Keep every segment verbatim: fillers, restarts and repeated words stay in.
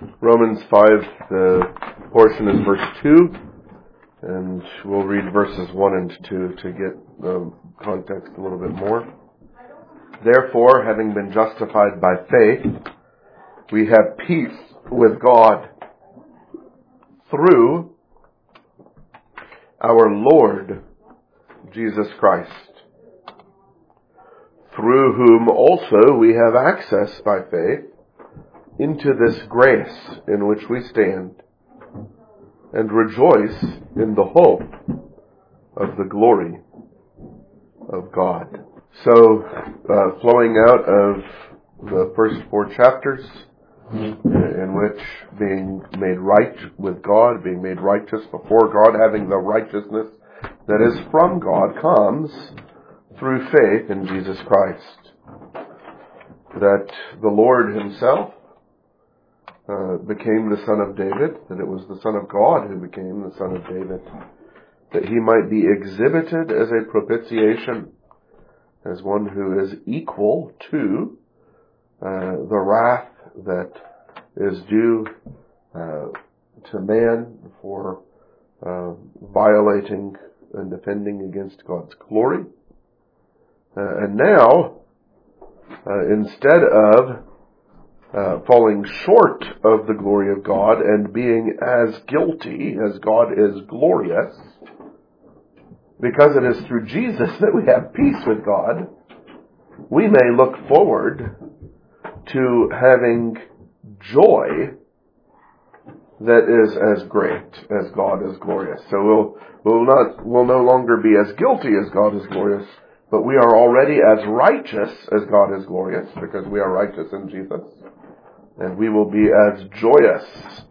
Romans five, the portion is verse two, and we'll read verses one and two to get the context a little bit more. Therefore, having been justified by faith, we have peace with God through our Lord Jesus Christ, through whom also we have access by faith into this grace in which we stand, and rejoice in the hope of the glory of God. So, uh, flowing out of the first four chapters, in which being made right with God, being made righteous before God, having the righteousness that is from God, comes through faith in Jesus Christ. That the Lord Himself uh, became the Son of David, that it was the Son of God who became the Son of David, that He might be exhibited as a propitiation, as one who is equal to uh, the wrath that is due uh, to man for uh, violating and offending against God's glory. Uh, and now, uh, instead of uh, falling short of the glory of God and being as guilty as God is glorious, because it is through Jesus that we have peace with God, we may look forward to having joy that is as great as God is glorious. So we'll we'll not we'll no longer be as guilty as God is glorious, but we are already as righteous as God is glorious, because we are righteous in Jesus, and we will be as joyous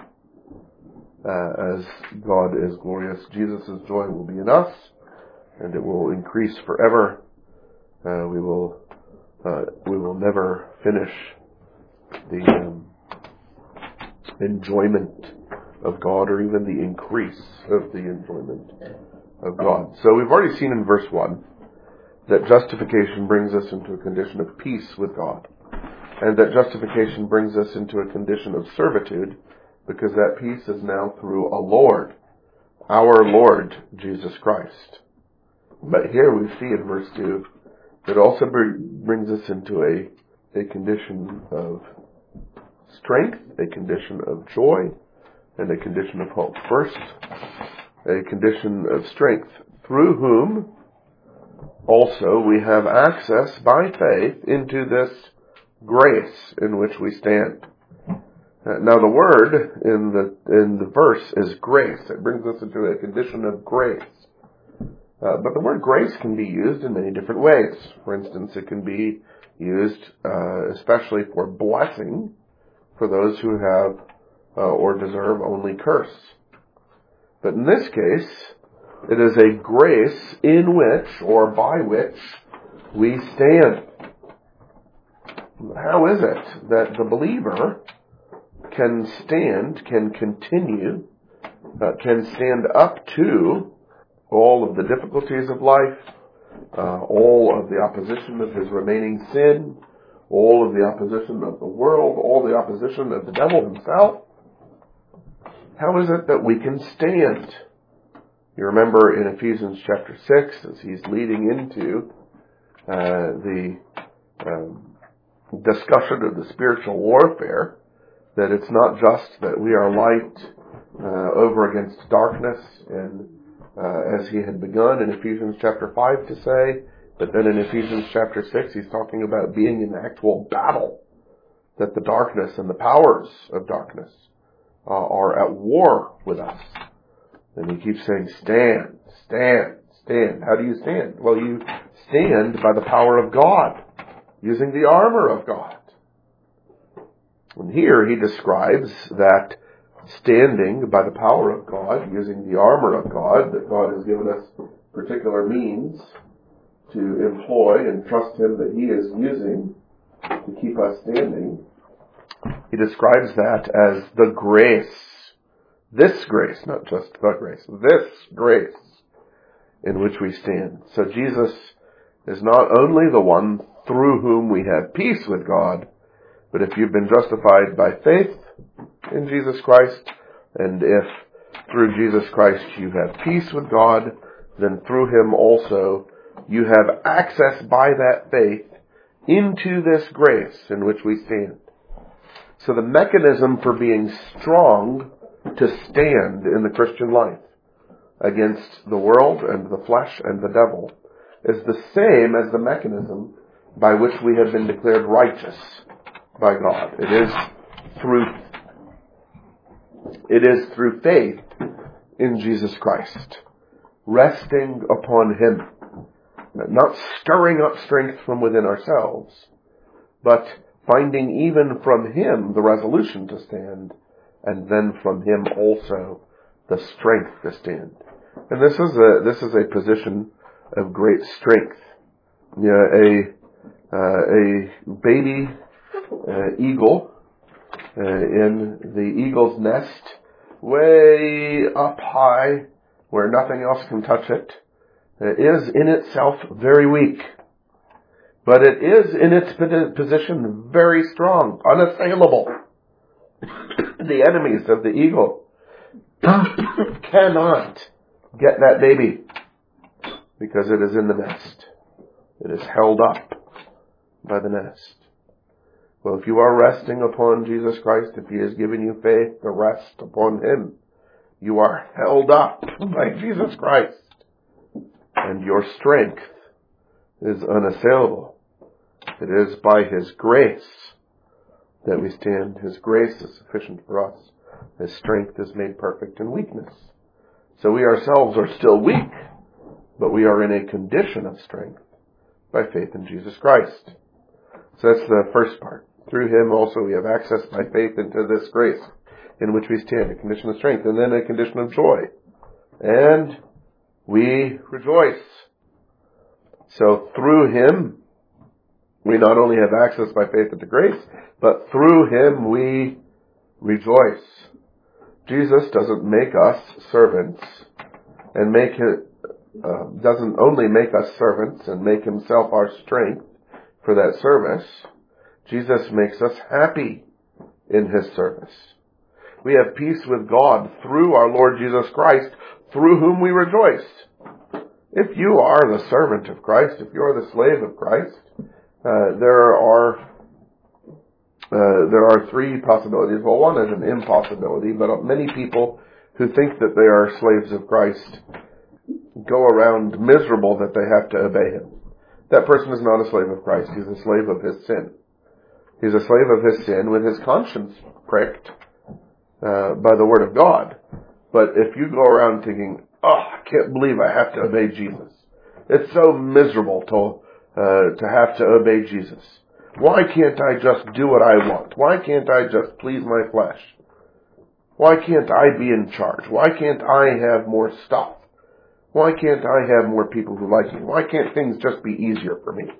uh, as God is glorious. Jesus' joy will be in us, and it will increase forever. Uh, we will uh, we will never finish the um, enjoyment of God, or even the increase of the enjoyment of God. So we've already seen in verse one that justification brings us into a condition of peace with God, and that justification brings us into a condition of servitude, because that peace is now through a Lord, our Lord Jesus Christ. But here we see in verse two that also brings us into a, a condition of strength, a condition of joy, and a condition of hope. First, a condition of strength, through whom also we have access by faith into this grace in which we stand. Uh, now the word in the in the verse is grace. It brings us into a condition of grace. Uh, but the word grace can be used in many different ways. For instance, it can be used uh, especially for blessing for those who have uh, or deserve only curse. But in this case, it is a grace in which, or by which, we stand. How is it that the believer can stand, can continue, uh, can stand up to all of the difficulties of life, uh, all of the opposition of his remaining sin, all of the opposition of the world, all the opposition of the devil himself? How is it that we can stand? You remember in Ephesians chapter six, as he's leading into uh, the um, discussion of the spiritual warfare, that it's not just that we are light uh, over against darkness, and uh, as he had begun in Ephesians chapter five to say, but then in Ephesians chapter six, he's talking about being in actual battle, that the darkness and the powers of darkness uh, are at war with us. And he keeps saying, stand, stand, stand. How do you stand? Well, you stand by the power of God, using the armor of God. And here he describes that standing by the power of God, using the armor of God, that God has given us particular means to employ and trust Him that He is using to keep us standing. He describes that as the grace, this grace, not just the grace, this grace in which we stand. So Jesus is not only the one through whom we have peace with God, but if you've been justified by faith, in Jesus Christ. And if through Jesus Christ you have peace with God, then through Him also you have access by that faith into this grace in which we stand. So the mechanism for being strong to stand in the Christian life against the world and the flesh and the devil is the same as the mechanism by which we have been declared righteous by God. It is through it is through faith in Jesus Christ, resting upon Him, not stirring up strength from within ourselves, but finding even from Him the resolution to stand, and then from Him also the strength to stand. And this is a this is a position of great strength. You know, a uh, a baby uh, eagle uh, in the eagle's nest, way up high, where nothing else can touch it, uh, is in itself very weak. But it is in its position very strong, unassailable. The enemies of the eagle cannot get that baby because it is in the nest. It is held up by the nest. Well, if you are resting upon Jesus Christ, if He has given you faith to rest upon Him, you are held up by Jesus Christ. And your strength is unassailable. It is by His grace that we stand. His grace is sufficient for us. His strength is made perfect in weakness. So we ourselves are still weak, but we are in a condition of strength by faith in Jesus Christ. So that's the first part. Through Him also we have access by faith into this grace in which we stand, a condition of strength, and then a condition of joy. And we rejoice. So through Him, we not only have access by faith into grace, but through Him we rejoice. Jesus doesn't make us servants and make it, uh, doesn't only make us servants and make Himself our strength for that service. Jesus makes us happy in His service. We have peace with God through our Lord Jesus Christ, through whom we rejoice. If you are the servant of Christ, if you are the slave of Christ, uh, there are uh, there are three possibilities. Well, one is an impossibility, but many people who think that they are slaves of Christ go around miserable that they have to obey Him. That person is not a slave of Christ. He's a slave of his sin. He's a slave of his sin with his conscience pricked uh, by the Word of God. But if you go around thinking, oh, I can't believe I have to obey Jesus. It's so miserable to uh, to have to obey Jesus. Why can't I just do what I want? Why can't I just please my flesh? Why can't I be in charge? Why can't I have more stuff? Why can't I have more people who like me? Why can't things just be easier for me?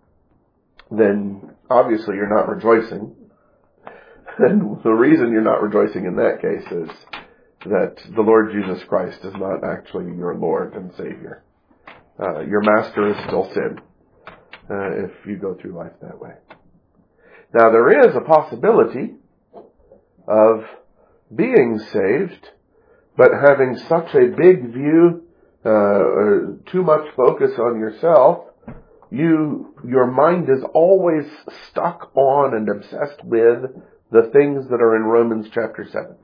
Then obviously you're not rejoicing. And the reason you're not rejoicing in that case is that the Lord Jesus Christ is not actually your Lord and Savior. Uh, your master is still sin, uh, if you go through life that way. Now there is a possibility of being saved, but having such a big view, uh, too much focus on yourself, you, your mind is always stuck on and obsessed with the things that are in Romans chapter seven.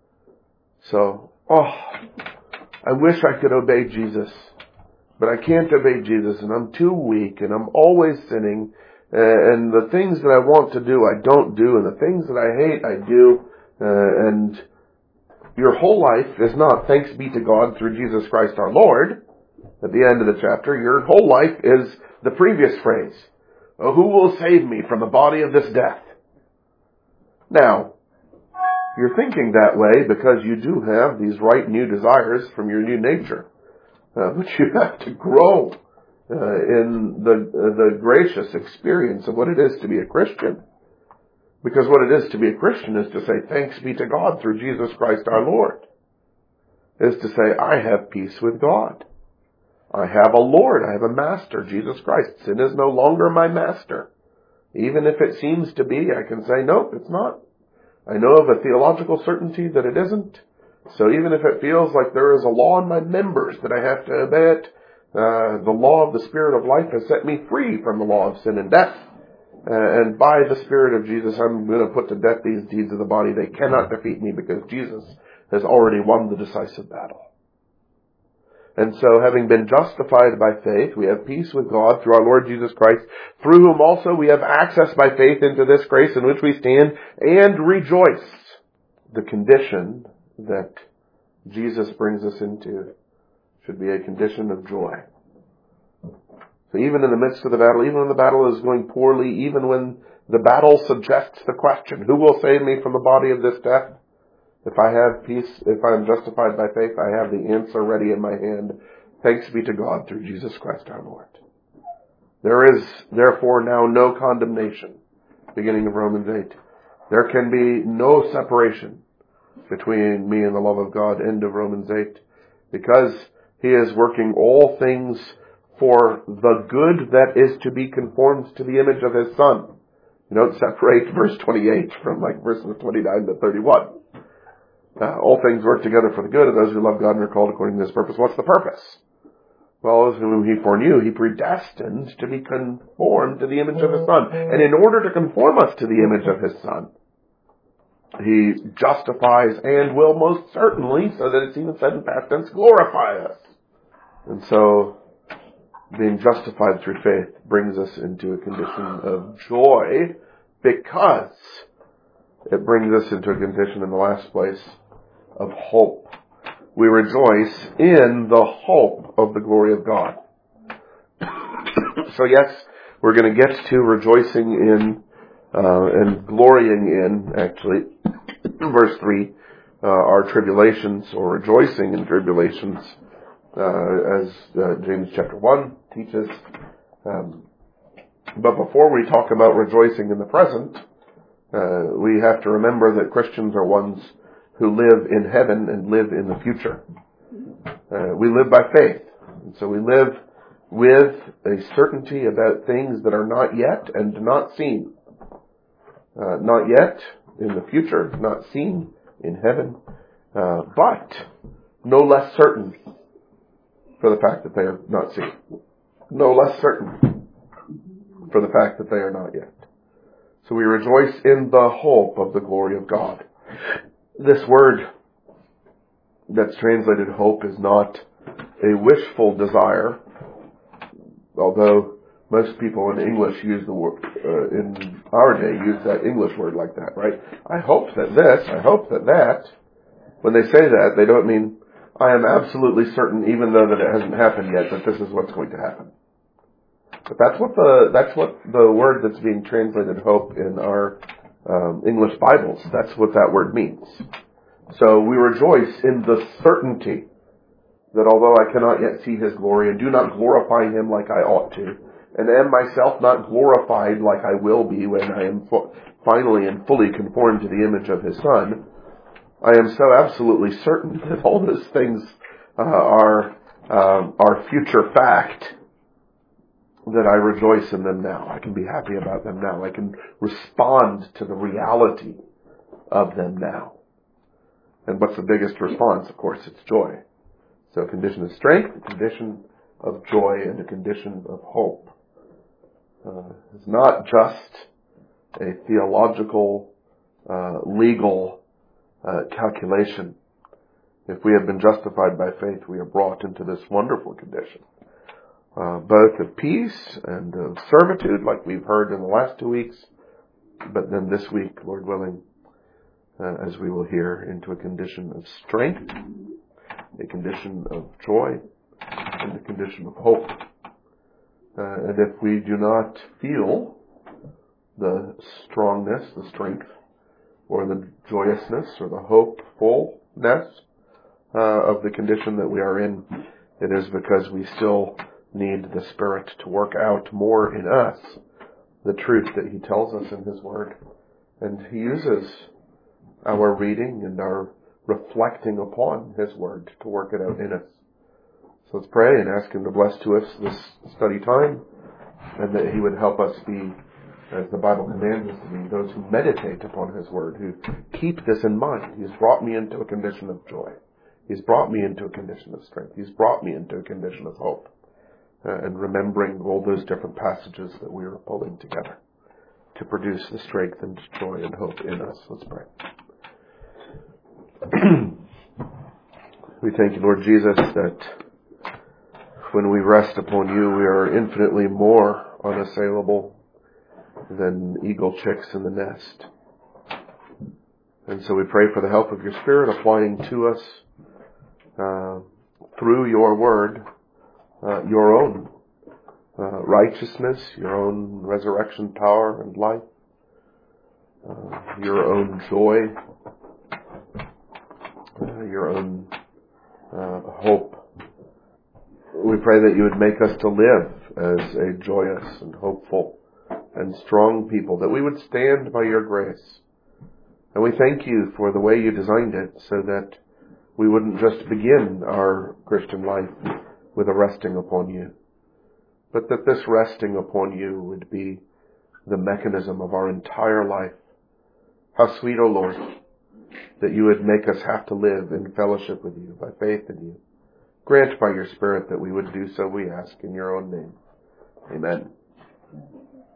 So, oh, I wish I could obey Jesus, but I can't obey Jesus, and I'm too weak, and I'm always sinning, and the things that I want to do, I don't do, and the things that I hate, I do, uh, and your whole life is not thanks be to God through Jesus Christ our Lord. At the end of the chapter, your whole life is the previous phrase, oh, who will save me from the body of this death? Now, you're thinking that way because you do have these right new desires from your new nature. Uh, but you have to grow uh, in the uh, the gracious experience of what it is to be a Christian. Because what it is to be a Christian is to say, thanks be to God through Jesus Christ our Lord. Is to say, I have peace with God. I have a Lord. I have a master, Jesus Christ. Sin is no longer my master. Even if it seems to be, I can say, nope, it's not. I know of a theological certainty that it isn't. So even if it feels like there is a law in my members that I have to obey it, uh, the law of the Spirit of life has set me free from the law of sin and death. Uh, and by the Spirit of Jesus, I'm going to put to death these deeds of the body. They cannot defeat me because Jesus has already won the decisive battle. And so, having been justified by faith, we have peace with God through our Lord Jesus Christ, through whom also we have access by faith into this grace in which we stand and rejoice. The condition that Jesus brings us into should be a condition of joy. So even in the midst of the battle, even when the battle is going poorly, even when the battle suggests the question, who will save me from the body of this death? If I have peace, if I am justified by faith, I have the answer ready in my hand. Thanks be to God through Jesus Christ our Lord. There is therefore now no condemnation, beginning of Romans eight. There can be no separation between me and the love of God, end of Romans eight, because He is working all things for the good that is to be conformed to the image of His Son. You don't separate verse twenty-eight from like verses twenty-nine to thirty-one. Uh, all things work together for the good of those who love God and are called according to His purpose. What's the purpose? Well, those whom He foreknew, He predestined to be conformed to the image of His Son. And in order to conform us to the image of His Son, He justifies and will most certainly, so that it's even said in past tense, glorify us. And so, being justified through faith brings us into a condition of joy, because it brings us into a condition in the last place of hope. We rejoice in the hope of the glory of God. So yes, we're going to get to rejoicing in uh, and glorying in, actually, verse three, uh, our tribulations, or rejoicing in tribulations, uh, as uh, James chapter one teaches. Um, but before we talk about rejoicing in the present, uh, we have to remember that Christians are ones who live in heaven and live in the future. Uh, we live by faith. And so we live with a certainty about things that are not yet and not seen. Uh, not yet in the future, not seen in heaven, uh, but no less certain for the fact that they are not seen. No less certain for the fact that they are not yet. So we rejoice in the hope of the glory of God. This word that's translated hope is not a wishful desire, although most people in English use the word, uh, in our day, use that English word like that, right? I hope that this, I hope that that. When they say that, they don't mean, I am absolutely certain, even though that it hasn't happened yet, that this is what's going to happen. But that's what the, that's what the word that's being translated hope in our um, English Bibles, that's what that word means. So we rejoice in the certainty that although I cannot yet see His glory and do not glorify Him like I ought to, and am myself not glorified like I will be when I am fu- finally and fully conformed to the image of His Son, I am so absolutely certain that all those things uh, are um, are future fact that I rejoice in them now. I can be happy about them now. I can respond to the reality of them now. And what's the biggest response? Of course, it's joy. So a condition of strength, a condition of joy, and a condition of hope. Uh, it's not just a theological, uh, legal uh, calculation. If we have been justified by faith, we are brought into this wonderful condition, uh, both of peace and of servitude, like we've heard in the last two weeks, but then this week, Lord willing, uh, as we will hear, into a condition of strength, a condition of joy, and a condition of hope. Uh, and if we do not feel the strongness, the strength, or the joyousness, or the hopefulness uh, of the condition that we are in, it is because we still need the Spirit to work out more in us the truth that He tells us in His Word. And He uses our reading and our reflecting upon His Word to work it out in us. So let's pray and ask Him to bless to us this study time, and that He would help us be as the Bible commands us to be, those who meditate upon His Word, who keep this in mind. He has brought me into a condition of joy. He's brought me into a condition of strength. He's brought me into a condition of hope. Uh, and remembering all those different passages that we are pulling together to produce the strength and joy and hope in us. Let's pray. We thank you, Lord Jesus, that when we rest upon you, we are infinitely more unassailable than eagle chicks in the nest. And so we pray for the help of your Spirit applying to us uh, through your word uh, your own uh, righteousness, your own resurrection power and life, uh, your own joy, uh, your own uh, hope. We pray that you would make us to live as a joyous and hopeful and strong people, that we would stand by your grace. And we thank you for the way you designed it so that we wouldn't just begin our Christian life with a resting upon you, but that this resting upon you would be the mechanism of our entire life. How sweet, O Lord, that you would make us have to live in fellowship with you, by faith in you. Grant by your Spirit that we would do so, we ask in your own name. Amen.